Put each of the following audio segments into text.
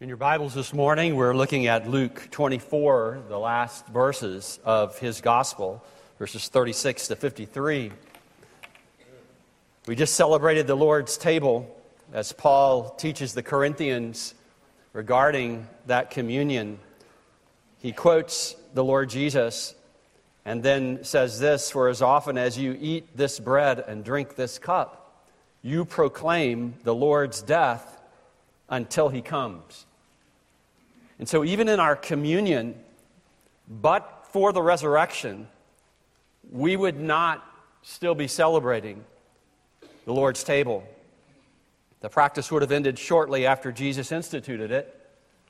In your Bibles this morning, we're looking at Luke 24, the last verses of his gospel, verses 36 to 53. We just celebrated the Lord's table as Paul teaches the Corinthians regarding that communion. He quotes the Lord Jesus and then says this, "For as often as you eat this bread and drink this cup, you proclaim the Lord's death until he comes." And so even in our communion, but for the resurrection, we would not still be celebrating the Lord's table. The practice would have ended shortly after Jesus instituted it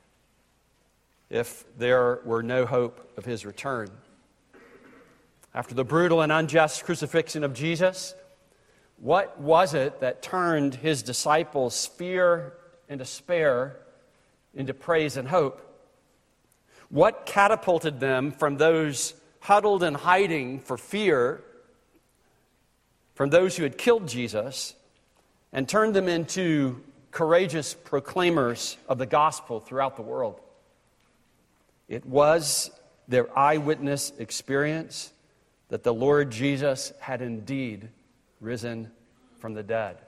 if there were no hope of his return. After the brutal and unjust crucifixion of Jesus, what was it that turned his disciples' fear and despair into praise and hope? What catapulted them from those huddled and hiding for fear from those who had killed Jesus and turned them into courageous proclaimers of the gospel throughout the world? It was their eyewitness experience that the Lord Jesus had indeed risen from the dead.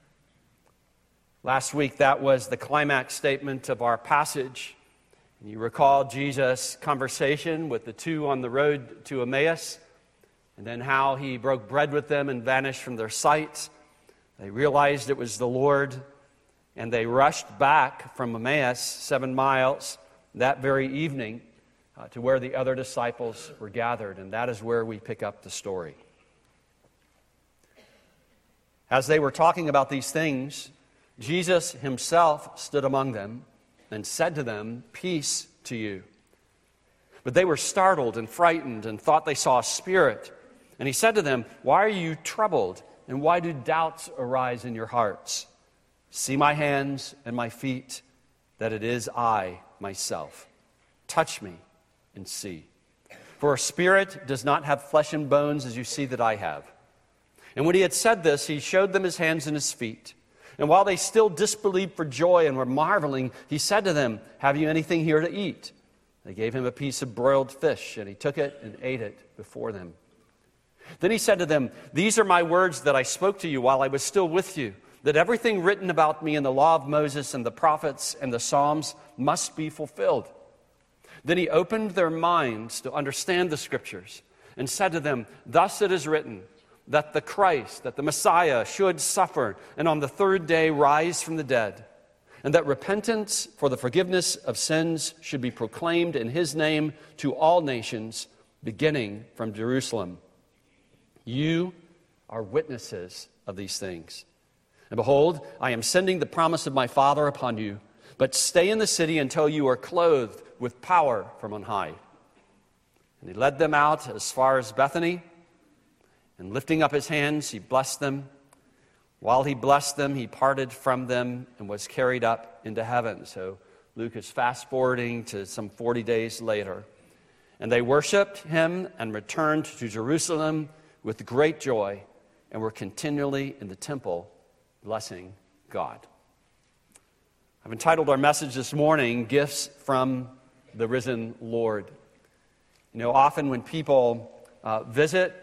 Last week, that was the climax statement of our passage. And you recall Jesus' conversation with the two on the road to Emmaus, and then how he broke bread with them and vanished from their sight. They realized it was the Lord, and they rushed back from Emmaus 7 miles that very evening to where the other disciples were gathered, and that is where we pick up the story. As they were talking about these things, Jesus himself stood among them and said to them, "Peace to you." But they were startled and frightened and thought they saw a spirit. And he said to them, "Why are you troubled, and why do doubts arise in your hearts? See my hands and my feet, that it is I myself. Touch me and see. For a spirit does not have flesh and bones as you see that I have." And when he had said this, he showed them his hands and his feet. And while they still disbelieved for joy and were marveling, he said to them, "Have you anything here to eat?" They gave him a piece of broiled fish, and he took it and ate it before them. Then he said to them, "These are my words that I spoke to you while I was still with you, that everything written about me in the law of Moses and the prophets and the Psalms must be fulfilled." Then he opened their minds to understand the Scriptures and said to them, "Thus it is written, that the Christ, that the Messiah should suffer and on the third day rise from the dead, and that repentance for the forgiveness of sins should be proclaimed in his name to all nations, beginning from Jerusalem. You are witnesses of these things. And behold, I am sending the promise of my Father upon you, but stay in the city until you are clothed with power from on high." And he led them out as far as Bethany, and lifting up his hands, he blessed them. While he blessed them, he parted from them and was carried up into heaven. So Luke is fast-forwarding to some 40 days later. And they worshiped him and returned to Jerusalem with great joy and were continually in the temple blessing God. I've entitled our message this morning, "Gifts from the Risen Lord." You know, often when people visit,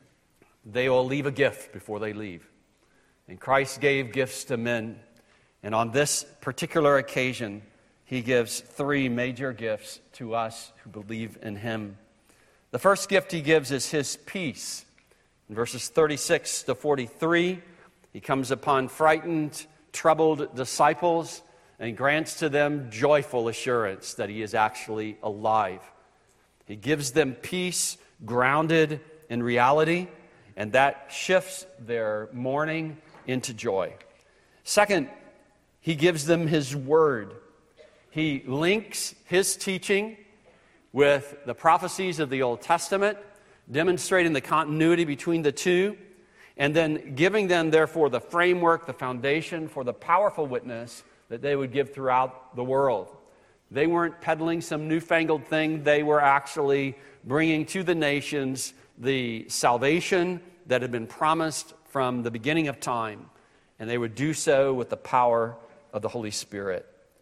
they will leave a gift before they leave. And Christ gave gifts to men. And on this particular occasion, he gives 3 major gifts to us who believe in him. The first gift he gives is his peace. In verses 36 to 43, he comes upon frightened, troubled disciples and grants to them joyful assurance that he is actually alive. He gives them peace grounded in reality, and that shifts their mourning into joy. Second, he gives them his word. He links his teaching with the prophecies of the Old Testament, demonstrating the continuity between the two, and then giving them, therefore, the framework, the foundation for the powerful witness that they would give throughout the world. They weren't peddling some newfangled thing. They were actually bringing to the nations the salvation that had been promised from the beginning of time, and they would do so with the power of the Holy Spirit.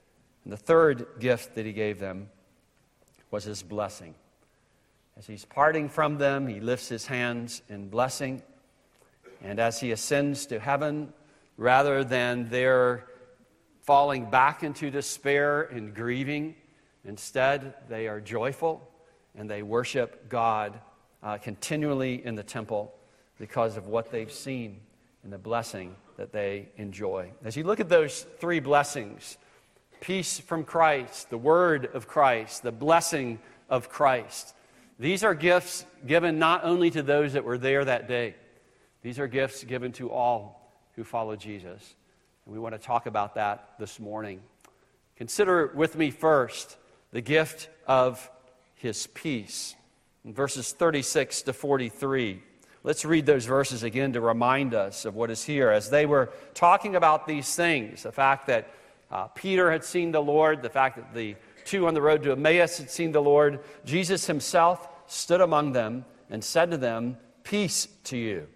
And the third gift that he gave them was his blessing. As he's parting from them, he lifts his hands in blessing. And as he ascends to heaven, rather than their falling back into despair and grieving, instead they are joyful and they worship God continually in the temple because of what they've seen and the blessing that they enjoy. As you look at those three blessings, peace from Christ, the word of Christ, the blessing of Christ, these are gifts given not only to those that were there that day. These are gifts given to all who follow Jesus. And we want to talk about that this morning. Consider with me first the gift of his peace. In verses 36 to 43, let's read those verses again to remind us of what is here. As they were talking about these things, the fact that Peter had seen the Lord, the fact that the two on the road to Emmaus had seen the Lord, Jesus himself stood among them and said to them, "Peace to you."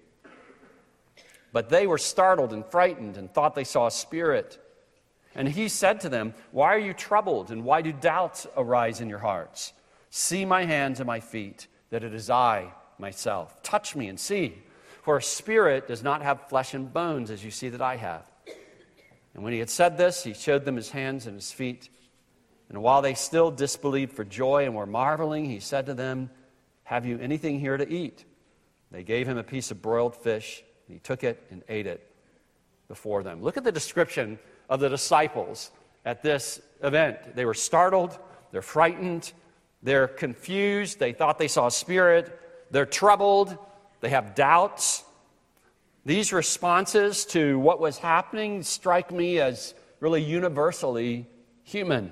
But they were startled and frightened and thought they saw a spirit. And he said to them, "Why are you troubled, and why do doubts arise in your hearts? See my hands and my feet, that it is I myself. Touch me and see, for a spirit does not have flesh and bones, as you see that I have." And when he had said this, he showed them his hands and his feet. And while they still disbelieved for joy and were marveling, he said to them, "Have you anything here to eat?" They gave him a piece of broiled fish. He took it and ate it before them. Look at the description of the disciples at this event. They were startled, they're frightened, they're confused, they thought they saw a spirit, they're troubled, they have doubts. These responses to what was happening strike me as really universally human.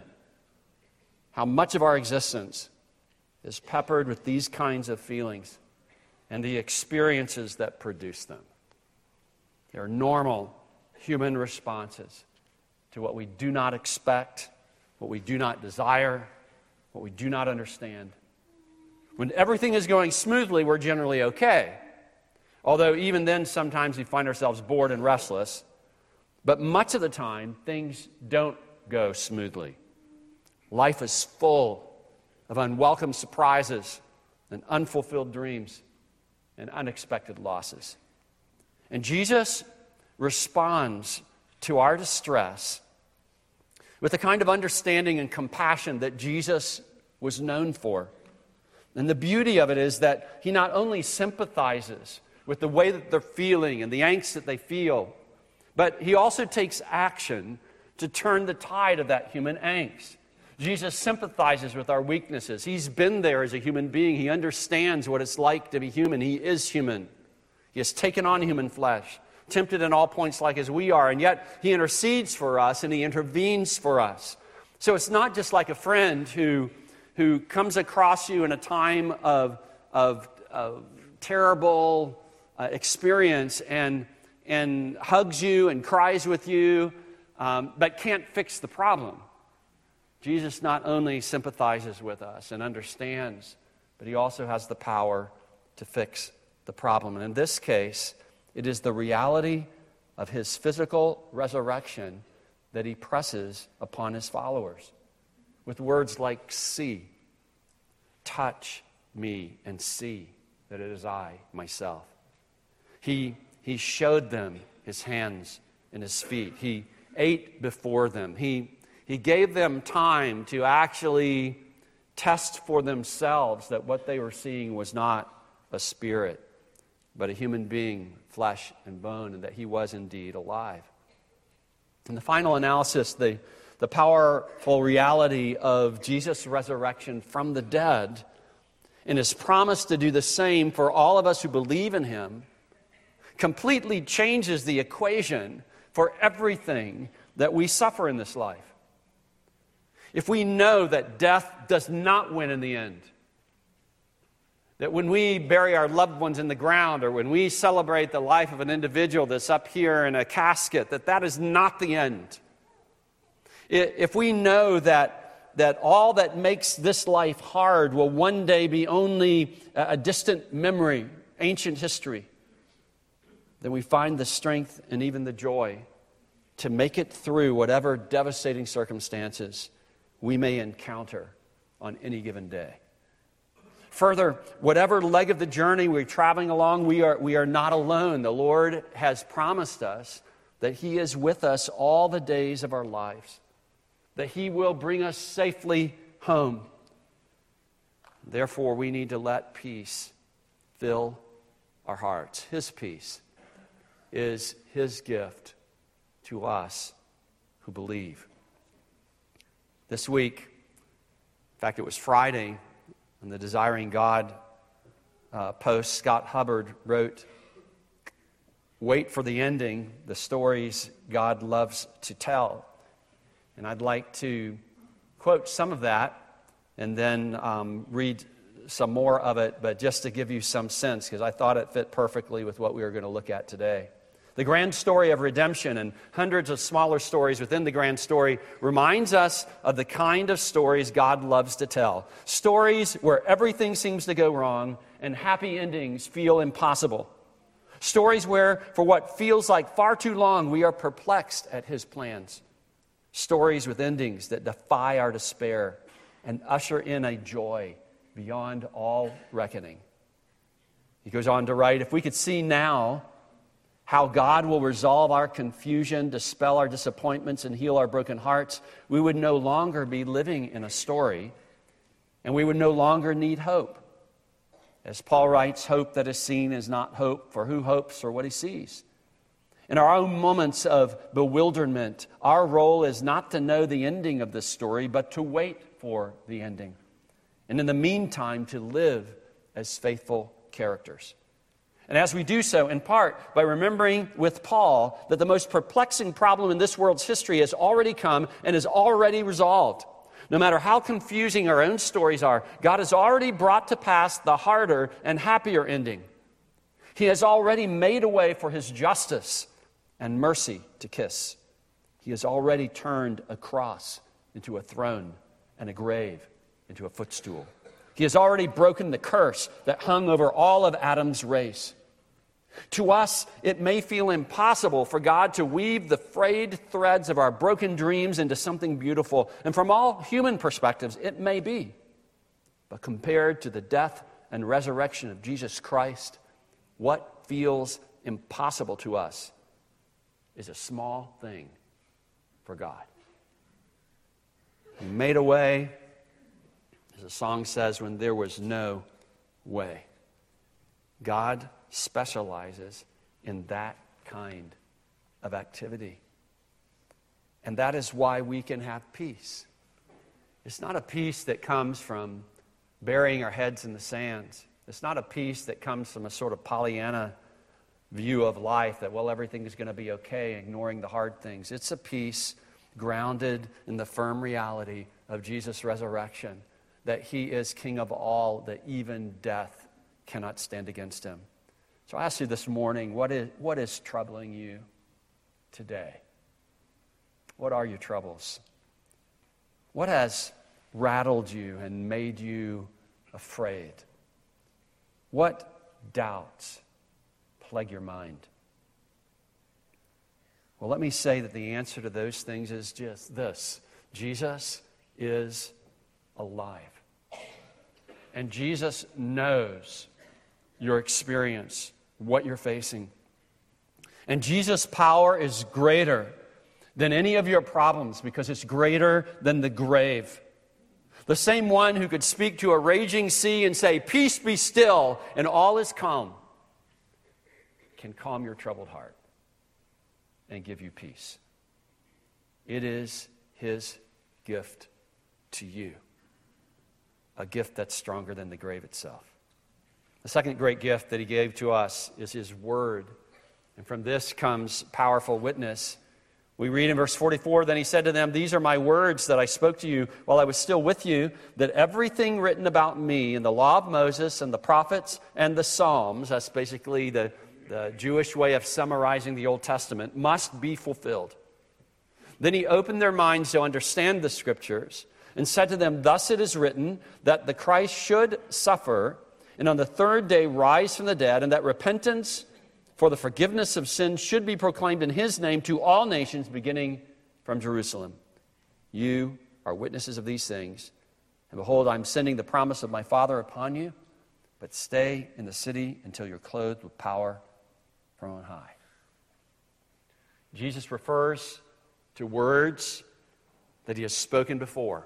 How much of our existence is peppered with these kinds of feelings and the experiences that produce them. They are normal human responses to what we do not expect, what we do not desire, what we do not understand. When everything is going smoothly, we're generally okay. Although even then, sometimes we find ourselves bored and restless. But much of the time, things don't go smoothly. Life is full of unwelcome surprises and unfulfilled dreams and unexpected losses. And Jesus responds to our distress with the kind of understanding and compassion that Jesus was known for. And the beauty of it is that he not only sympathizes with the way that they're feeling and the angst that they feel, but he also takes action to turn the tide of that human angst. Jesus sympathizes with our weaknesses. He's been there as a human being. He understands what it's like to be human. He is human. He has taken on human flesh, tempted in all points like as we are, and yet he intercedes for us and he intervenes for us. So it's not just like a friend who comes across you in a time of terrible experience and hugs you and cries with you, but can't fix the problem. Jesus not only sympathizes with us and understands, but he also has the power to fix the problem. And in this case, it is the reality of his physical resurrection that he presses upon his followers with words like, "See, touch me and see that it is I, myself." He showed them his hands and his feet. He ate before them. He gave them time to actually test for themselves that what they were seeing was not a spirit, but a human being, flesh and bone, and that he was indeed alive. In the final analysis, the powerful reality of Jesus' resurrection from the dead and his promise to do the same for all of us who believe in him completely changes the equation for everything that we suffer in this life. If we know that death does not win in the end, that when we bury our loved ones in the ground or when we celebrate the life of an individual that's up here in a casket, that is not the end. If we know that all that makes this life hard will one day be only a distant memory, ancient history, then we find the strength and even the joy to make it through whatever devastating circumstances we may encounter on any given day. Further, whatever leg of the journey we're traveling along, we are not alone. The Lord has promised us that He is with us all the days of our lives, that He will bring us safely home. Therefore, we need to let peace fill our hearts. His peace is His gift to us who believe. This week, in fact, it was Friday, in the Desiring God post, Scott Hubbard wrote, "Wait for the ending, the stories God loves to tell." And I'd like to quote some of that and then read some more of it, but just to give you some sense, because I thought it fit perfectly with what we were going to look at today. The grand story of redemption and hundreds of smaller stories within the grand story reminds us of the kind of stories God loves to tell. Stories where everything seems to go wrong and happy endings feel impossible. Stories where, for what feels like far too long, we are perplexed at His plans. Stories with endings that defy our despair and usher in a joy beyond all reckoning. He goes on to write, if we could see now how God will resolve our confusion, dispel our disappointments, and heal our broken hearts, we would no longer be living in a story, and we would no longer need hope. As Paul writes, hope that is seen is not hope, for who hopes for what he sees? In our own moments of bewilderment, our role is not to know the ending of this story, but to wait for the ending. And in the meantime, to live as faithful characters. And as we do so, in part, by remembering with Paul that the most perplexing problem in this world's history has already come and is already resolved. No matter how confusing our own stories are, God has already brought to pass the harder and happier ending. He has already made a way for His justice and mercy to kiss. He has already turned a cross into a throne and a grave into a footstool. He has already broken the curse that hung over all of Adam's race. To us, it may feel impossible for God to weave the frayed threads of our broken dreams into something beautiful. And from all human perspectives, it may be. But compared to the death and resurrection of Jesus Christ, what feels impossible to us is a small thing for God. He made a way, as the song says, when there was no way. God specializes in that kind of activity. And that is why we can have peace. It's not a peace that comes from burying our heads in the sands. It's not a peace that comes from a sort of Pollyanna view of life that, well, everything is going to be okay, ignoring the hard things. It's a peace grounded in the firm reality of Jesus' resurrection, that He is King of all, that even death cannot stand against Him. So I ask you this morning, what is troubling you today? What are your troubles? What has rattled you and made you afraid? What doubts plague your mind? Well, let me say that the answer to those things is just this. Jesus is alive. And Jesus knows your experience, what you're facing. And Jesus' power is greater than any of your problems because it's greater than the grave. The same one who could speak to a raging sea and say, "Peace, be still," and all is calm, can calm your troubled heart and give you peace. It is His gift to you, a gift that's stronger than the grave itself. The second great gift that He gave to us is His Word. And from this comes powerful witness. We read in verse 44, then He said to them, "These are my words that I spoke to you while I was still with you, that everything written about me in the law of Moses and the prophets and the Psalms," that's basically the Jewish way of summarizing the Old Testament, "must be fulfilled." Then He opened their minds to understand the Scriptures and said to them, "Thus it is written that the Christ should suffer and on the third day rise from the dead, and that repentance for the forgiveness of sins should be proclaimed in his name to all nations, beginning from Jerusalem. You are witnesses of these things. And behold, I am sending the promise of my Father upon you, but stay in the city until you're clothed with power from on high. Jesus refers to words that he has spoken before.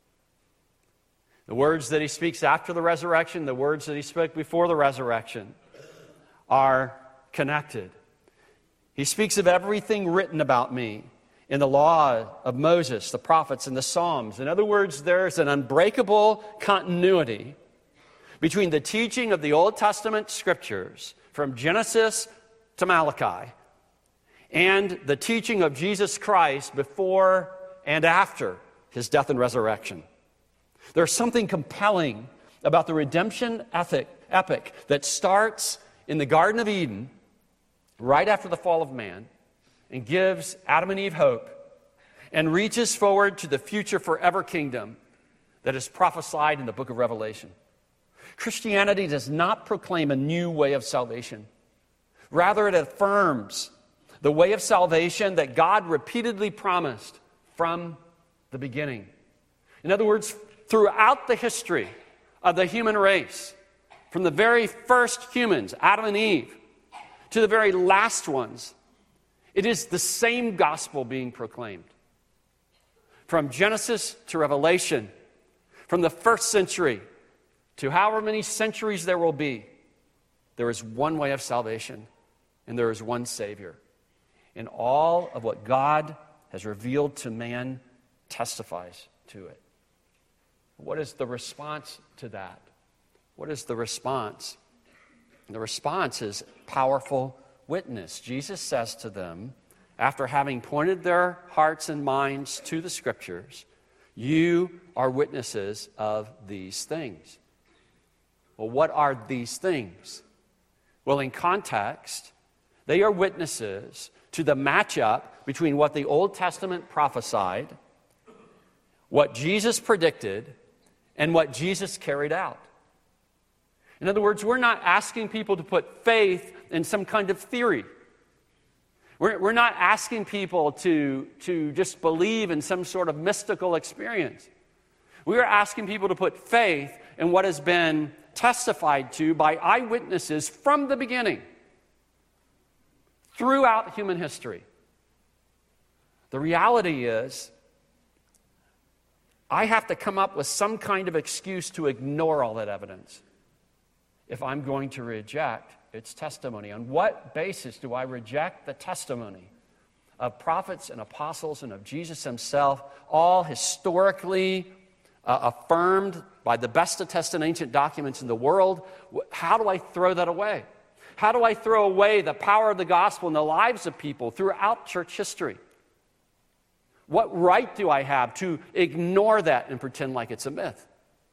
The words that he speaks after the resurrection, the words that he spoke before the resurrection are connected. He speaks of everything written about me in the law of Moses, the prophets, and the Psalms. In other words, there's an unbreakable continuity between the teaching of the Old Testament scriptures from Genesis to Malachi and the teaching of Jesus Christ before and after his death and resurrection. There's something compelling about the redemption epic that starts in the Garden of Eden right after the fall of man and gives Adam and Eve hope and reaches forward to the future forever kingdom that is prophesied in the book of Revelation. Christianity does not proclaim a new way of salvation. Rather, it affirms the way of salvation that God repeatedly promised from the beginning. In other words, throughout the history of the human race, from the very first humans, Adam and Eve, to the very last ones, it is the same gospel being proclaimed. From Genesis to Revelation, from the first century to however many centuries there will be, there is one way of salvation, and there is one Savior. And all of what God has revealed to man testifies to it. What is the response to that? What is the response? The response is powerful witness. Jesus says to them, after having pointed their hearts and minds to the Scriptures, you are witnesses of these things. Well, what are these things? Well, in context, they are witnesses to the matchup between what the Old Testament prophesied, what Jesus predicted, and what Jesus carried out. In other words, we're not asking people to put faith in some kind of theory. We're not asking people to just believe in some sort of mystical experience. We are asking people to put faith in what has been testified to by eyewitnesses from the beginning, throughout human history. The reality is, I have to come up with some kind of excuse to ignore all that evidence if I'm going to reject its testimony. On what basis do I reject the testimony of prophets and apostles and of Jesus himself, all historically affirmed by the best attested ancient documents in the world? How do I throw that away? How do I throw away the power of the gospel in the lives of people throughout church history? What right do I have to ignore that and pretend like it's a myth?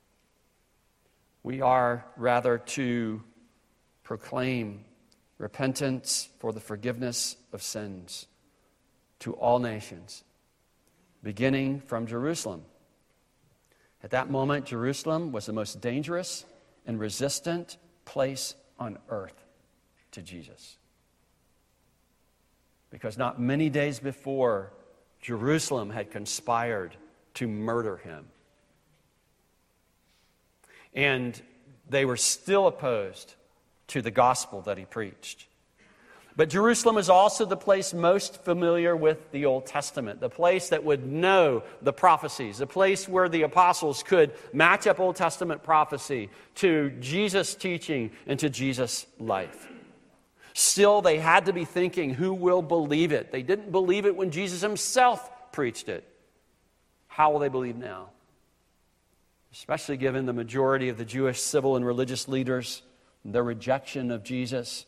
We are rather to proclaim repentance for the forgiveness of sins to all nations, beginning from Jerusalem. At that moment, Jerusalem was the most dangerous and resistant place on earth to Jesus. Because not many days before, Jerusalem had conspired to murder him. And they were still opposed to the gospel that he preached. But Jerusalem is also the place most familiar with the Old Testament, the place that would know the prophecies, the place where the apostles could match up Old Testament prophecy to Jesus' teaching and to Jesus' life. Still, they had to be thinking, who will believe it? They didn't believe it when Jesus himself preached it. How will they believe now? Especially given the majority of the Jewish civil and religious leaders, their rejection of Jesus,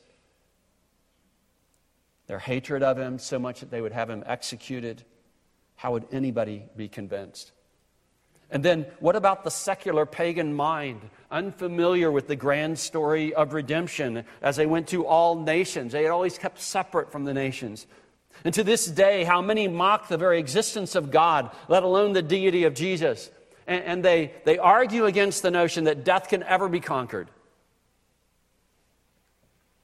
their hatred of him so much that they would have him executed. How would anybody be convinced? And then what about the secular pagan mind, unfamiliar with the grand story of redemption as they went to all nations? They had always kept separate from the nations. And to this day, how many mock the very existence of God, let alone the deity of Jesus? And they argue against the notion that death can ever be conquered.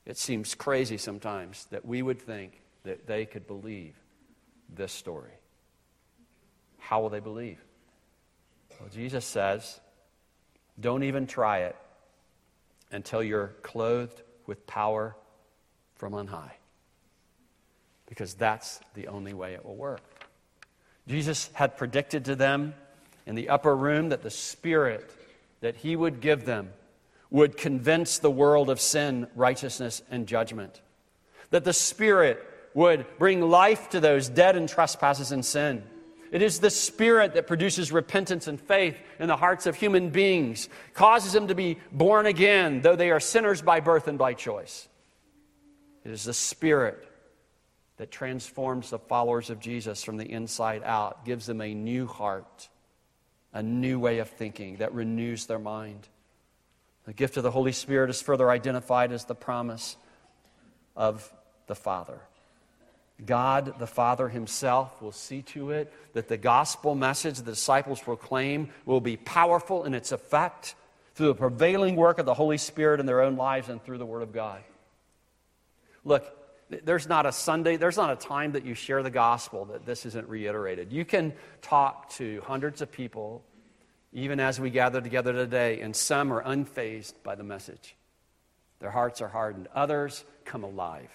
It seems crazy sometimes that we would think that they could believe this story. How will they believe? Well, Jesus says, don't even try it until you're clothed with power from on high. Because that's the only way it will work. Jesus had predicted to them in the upper room that the Spirit that He would give them would convince the world of sin, righteousness, and judgment. That the Spirit would bring life to those dead in trespasses and sin. It is the Spirit that produces repentance and faith in the hearts of human beings, causes them to be born again, though they are sinners by birth and by choice. It is the Spirit that transforms the followers of Jesus from the inside out, gives them a new heart, a new way of thinking that renews their mind. The gift of the Holy Spirit is further identified as the promise of the Father. God, the Father Himself, will see to it that the gospel message the disciples proclaim will be powerful in its effect through the prevailing work of the Holy Spirit in their own lives and through the Word of God. Look, there's not a Sunday, there's not a time that you share the gospel that this isn't reiterated. You can talk to hundreds of people, even as we gather together today, and some are unfazed by the message. Their hearts are hardened. Others come alive.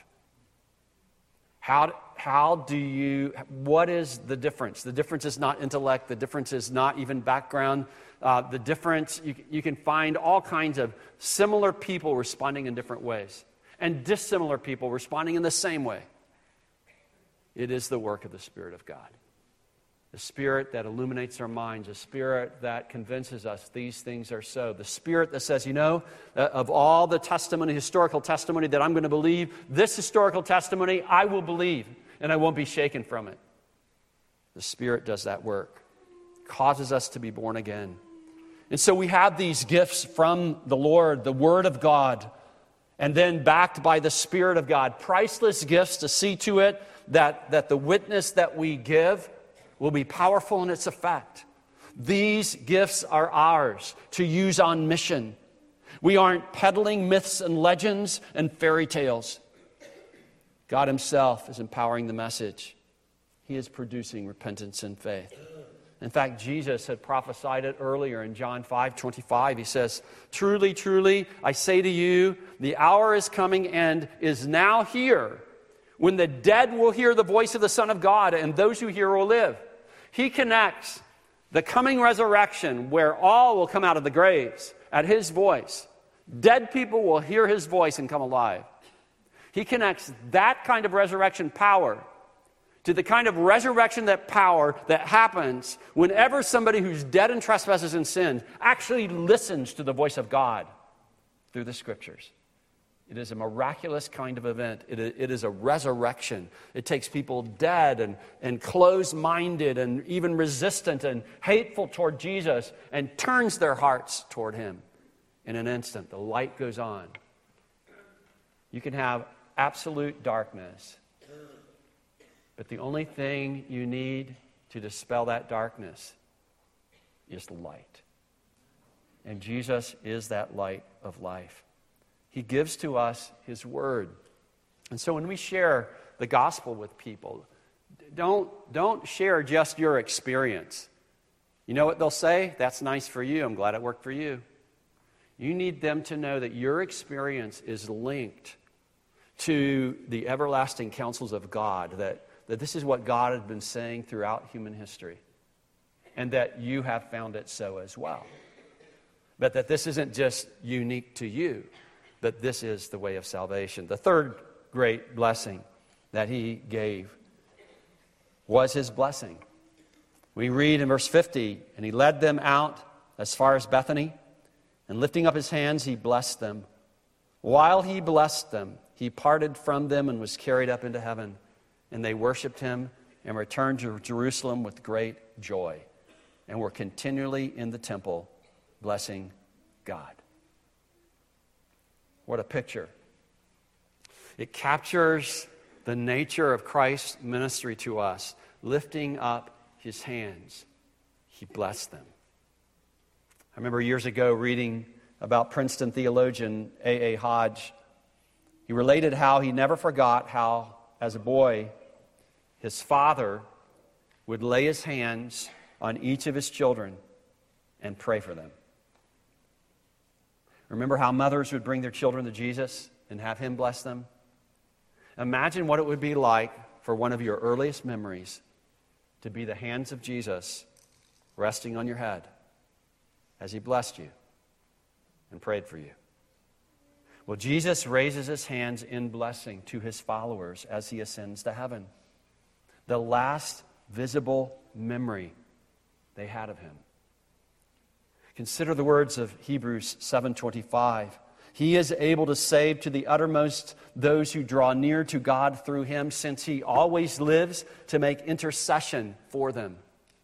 What is the difference? The difference is not intellect. The difference is not even background. The difference, you can find all kinds of similar people responding in different ways, and dissimilar people responding in the same way. It is the work of the Spirit of God. The Spirit that illuminates our minds, the Spirit that convinces us these things are so. The Spirit that says, of all the testimony, historical testimony that I'm going to believe, this historical testimony I will believe, and I won't be shaken from it. The Spirit does that work, causes us to be born again. And so we have these gifts from the Lord, the Word of God, and then backed by the Spirit of God. Priceless gifts to see to it that the witness that we give will be powerful in its effect. These gifts are ours to use on mission. We aren't peddling myths and legends and fairy tales. God Himself is empowering the message. He is producing repentance and faith. In fact, Jesus had prophesied it earlier in John 5:25. He says, "Truly, truly, I say to you, the hour is coming and is now here when the dead will hear the voice of the Son of God, and those who hear will live." He connects the coming resurrection where all will come out of the graves at His voice. Dead people will hear His voice and come alive. He connects that kind of resurrection power to the kind of resurrection power that happens whenever somebody who's dead in trespasses and sins actually listens to the voice of God through the Scriptures. It is a miraculous kind of event. It is a resurrection. It takes people dead and closed-minded and even resistant and hateful toward Jesus and turns their hearts toward Him. In an instant, the light goes on. You can have absolute darkness, but the only thing you need to dispel that darkness is the light. And Jesus is that light of life. He gives to us His Word. And so when we share the gospel with people, don't share just your experience. You know what they'll say? That's nice for you. I'm glad it worked for you. You need them to know that your experience is linked to the everlasting counsels of God, that this is what God has been saying throughout human history, and that you have found it so as well. But that this isn't just unique to you, but this is the way of salvation. The third great blessing that He gave was His blessing. We read in verse 50, "And He led them out as far as Bethany, and lifting up His hands, He blessed them. While He blessed them, He parted from them and was carried up into heaven. And they worshiped Him and returned to Jerusalem with great joy, and were continually in the temple blessing God." What a picture. It captures the nature of Christ's ministry to us. Lifting up His hands, He blessed them. I remember years ago reading about Princeton theologian A.A. Hodge. He related how he never forgot how, as a boy, his father would lay his hands on each of his children and pray for them. Remember how mothers would bring their children to Jesus and have him bless them? Imagine what it would be like for one of your earliest memories to be the hands of Jesus resting on your head as he blessed you and prayed for you. Well, Jesus raises his hands in blessing to his followers as he ascends to heaven. The last visible memory they had of him. Consider the words of Hebrews 7:25. He is able to save to the uttermost those who draw near to God through him, since he always lives to make intercession for them.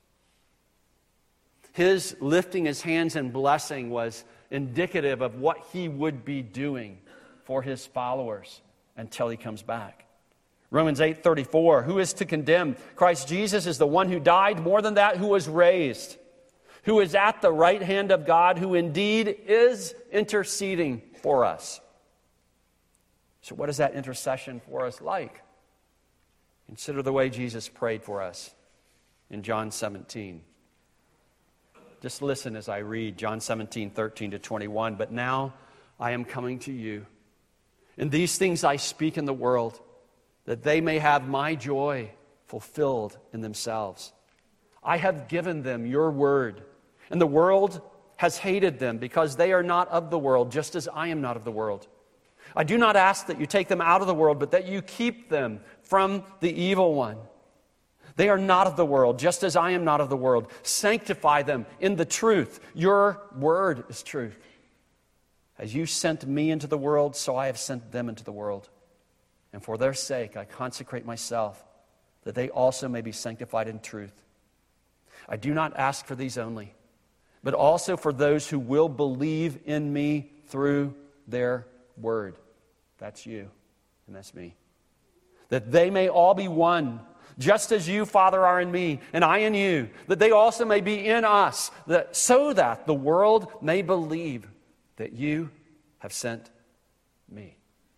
His lifting his hands in blessing was indicative of what he would be doing for his followers until he comes back. Romans 8:34, who is to condemn? Christ Jesus is the one who died, more than that, who was raised, who is at the right hand of God, who indeed is interceding for us. So what is that intercession for us like? Consider the way Jesus prayed for us in John 17. Just listen as I read John 17:13-21. But now I am coming to you, and these things I speak in the world, that they may have my joy fulfilled in themselves. I have given them your word, and the world has hated them because they are not of the world, just as I am not of the world. I do not ask that you take them out of the world, but that you keep them from the evil one. They are not of the world, just as I am not of the world. Sanctify them in the truth. Your word is truth. As you sent me into the world, so I have sent them into the world. And for their sake I consecrate myself, that they also may be sanctified in truth. I do not ask for these only, but also for those who will believe in me through their word. That's you, and that's me. That they may all be one, just as you, Father, are in me, and I in you, that they also may be in us, so that the world may believe that you have sent me.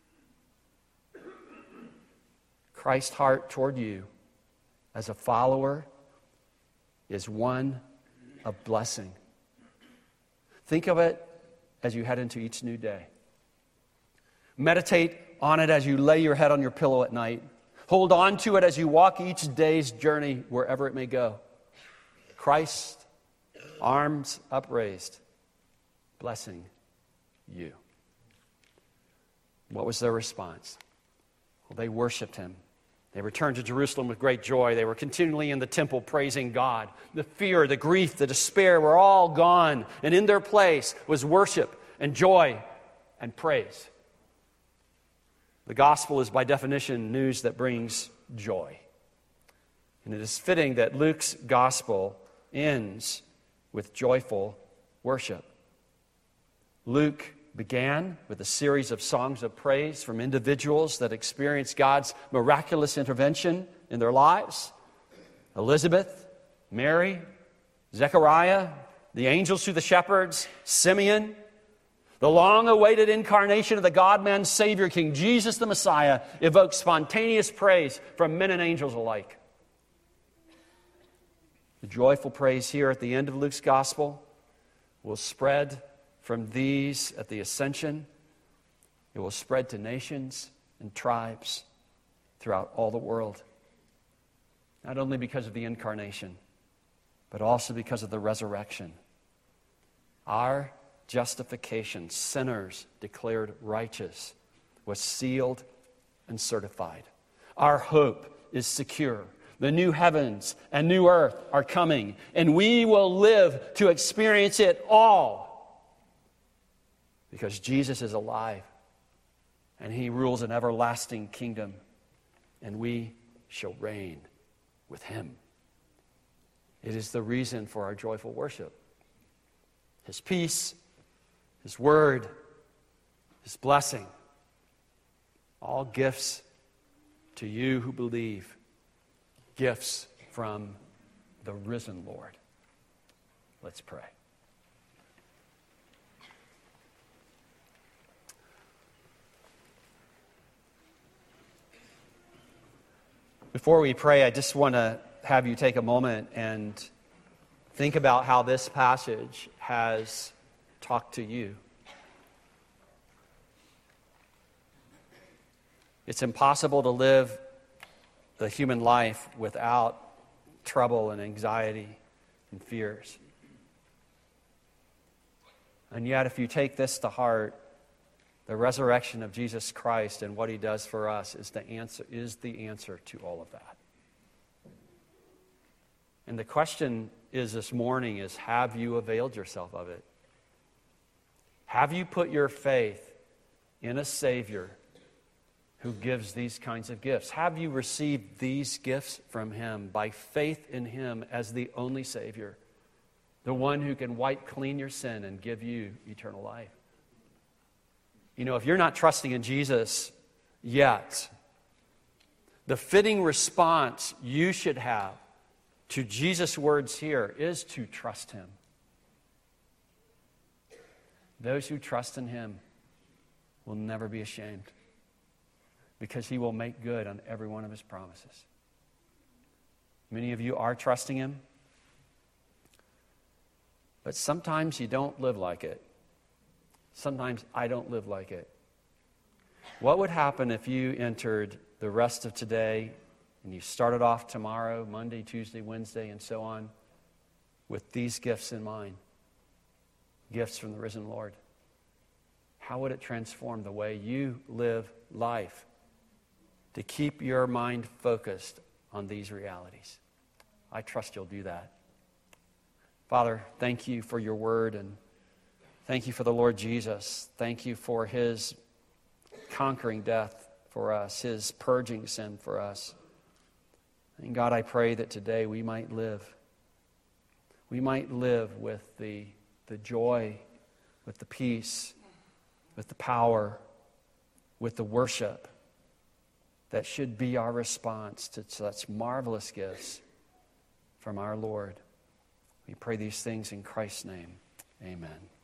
Christ's heart toward you as a follower is one of blessing. Think of it as you head into each new day. Meditate on it as you lay your head on your pillow at night. Hold on to it as you walk each day's journey wherever it may go. Christ, arms upraised, blessing you. What was their response? Well, they worshiped him. They returned to Jerusalem with great joy. They were continually in the temple praising God. The fear, the grief, the despair were all gone. And in their place was worship and joy and praise. The gospel is by definition news that brings joy. And it is fitting that Luke's gospel ends with joyful worship. Luke began with a series of songs of praise from individuals that experienced God's miraculous intervention in their lives. Elizabeth, Mary, Zechariah, the angels to the shepherds, Simeon. The long-awaited incarnation of the God-man Savior, King Jesus the Messiah, evokes spontaneous praise from men and angels alike. The joyful praise here at the end of Luke's gospel will spread from these at the ascension. It will spread to nations and tribes throughout all the world. Not only because of the incarnation, but also because of the resurrection. Our justification, sinners declared righteous, was sealed and certified. Our hope is secure. The new heavens and new earth are coming, and we will live to experience it all because Jesus is alive and he rules an everlasting kingdom, and we shall reign with him. It is the reason for our joyful worship. His peace, his word, his blessing, all gifts to you who believe, gifts from the risen Lord. Let's pray. Before we pray, I just want to have you take a moment and think about how this passage has talked to you. It's impossible to live the human life without trouble and anxiety and fears. And yet, if you take this to heart, the resurrection of Jesus Christ and what he does for us is the answer to all of that. And the question is this morning is, have you availed yourself of it? Have you put your faith in a Savior who gives these kinds of gifts? Have you received these gifts from him by faith in him as the only Savior, the one who can wipe clean your sin and give you eternal life? You know, if you're not trusting in Jesus yet, the fitting response you should have to Jesus' words here is to trust him. Those who trust in him will never be ashamed, because he will make good on every one of his promises. Many of you are trusting him, but sometimes you don't live like it. Sometimes I don't live like it. What would happen if you entered the rest of today and you started off tomorrow, Monday, Tuesday, Wednesday, and so on, with these gifts in mind? Gifts from the risen Lord. How would it transform the way you live life to keep your mind focused on these realities? I trust you'll do that. Father, thank you for your word, and thank you for the Lord Jesus. Thank you for his conquering death for us, his purging sin for us. And God, I pray that today we might live. We might live with the joy, with the peace, with the power, with the worship that should be our response to such marvelous gifts from our Lord. We pray these things in Christ's name. Amen.